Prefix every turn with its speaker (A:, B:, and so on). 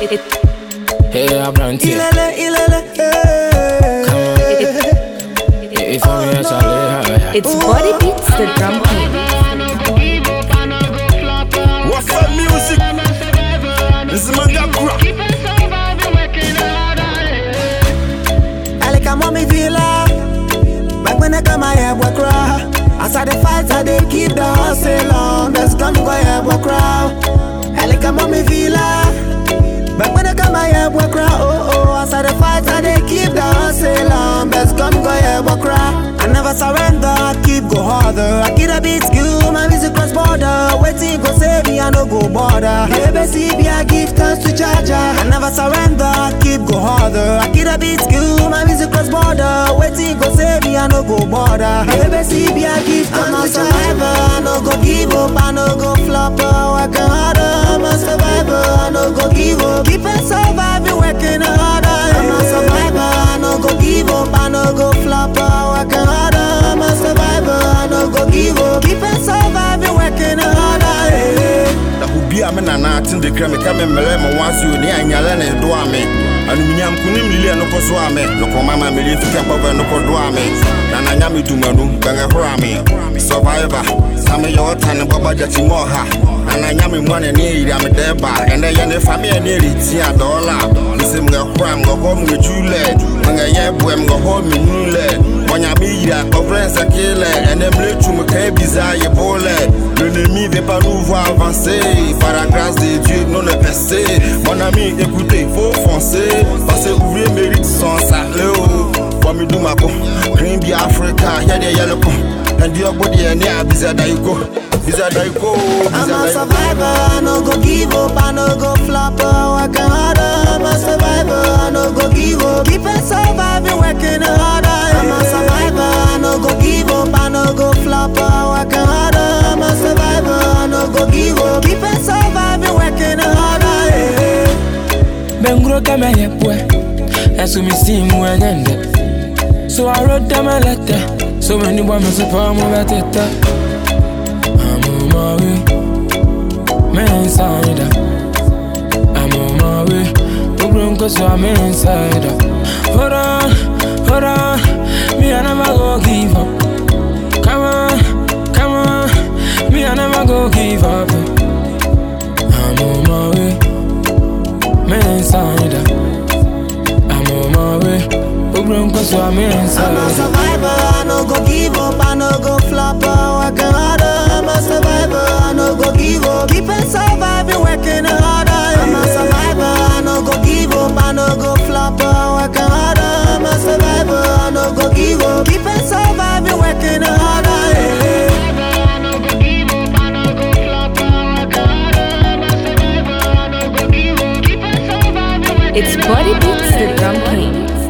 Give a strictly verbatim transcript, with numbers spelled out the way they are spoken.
A: Hey, I'm Branty.
B: Ilele, ilele,
A: Come on. If I'm here, Charlie.
C: It's Body Beats, the drum king.
D: What's up, music? This is Manga Crap.
B: I like a mommy villa. Back when I come, I have a cry. As I the fight, I they keep the hustle on. Let's come go, I have a crowd. I like a mommy villa. Back when I come, I have a cry. Oh, oh, as I the fight, I they keep the hustle on. Let's come go, I have a cry. I never surrender, I keep go harder. I keep a beat skill, my music cross border. Waiting go save me, I no go border. A B C B, I give thanks to Jaja. I never surrender, I keep go harder. I keep a beat skill, my music cross border. Waiting go save me, I no go border. A B C B, I give thanks to Jaja. I'm a survivor, I no go give up, I no go flop. Working harder, I'm a survivor, I no go give up. Keep on surviving, working harder. I'm a survivor, I no go give up, I no go flop. Working harder. I'm a survivor, I no go give up. Keep on surviving, working harder.
D: Na hubi amena na atinde kreme kame mele mo wansi oni anyala na do ame. Anu minyam kunim lile no ko so ame. No ko mama me le fika baba no ko do ame. Na na nyame dumanu banga hora ame. Survivor, same yo tan baba jati mo ha. Na na nyame mo na ne iri ame deba. Ende ye ne family ne ri ti a dollar. Sim ga hora mo ko mu jule. Manga ye boem go ho mi nule. Wanya bira, offense à killer, et n'aime le chou me crée bizarre et volet. L'ennemi veut pas nous voir avancer, par la grâce de Dieu, non le passé. Mon ami, écoutez, faut foncer, parce que ouvrier mérite son salaire. Pour me do ma go, Green Bee Africa, y'a des yellow con, and your body and yeah, bizarre that you go. Bizarre that you go,
B: I'm a survivor, I no go give up, I no go flop. Working harder, I'm a survivor, I no go give up. Keep on surviving, working harder. I'm a survivor, I no go give up, I no go flop. Working harder, I'm a survivor, I no go give up. Keep on surviving, working harder.
A: Bengro kama yepwe. Esu misimu wenyende. So I wrote them a letter. So many women support me better. I'm on my way. Man inside. I'm on my way. The room cause I'm inside. Hold on, hold on. Me I never go give up. Come on, come on. Me I never go give up. I'm on my way. Man inside. I'm on my way. Cause I'm inside.
B: I'm a survivor, I no go give up, I no go flop. Working harder, I'm a survivor, I no go give up. Keep on surviving, working harder. I'm a survivor, I no go give up, I no go flop. Working harder, I'm a survivor, I no go give up. Keep on surviving, working harder.
C: It's Body Beats, the drum king.